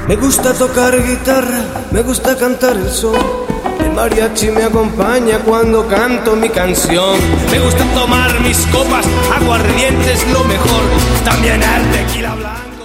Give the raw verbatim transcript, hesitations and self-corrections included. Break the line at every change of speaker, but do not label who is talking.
Me gusta tocar guitarra, me gusta cantar el son. El mariachi me acompaña cuando canto mi canción. Me gusta tomar mis copas, aguardiente es lo mejor. También el tequila blanco.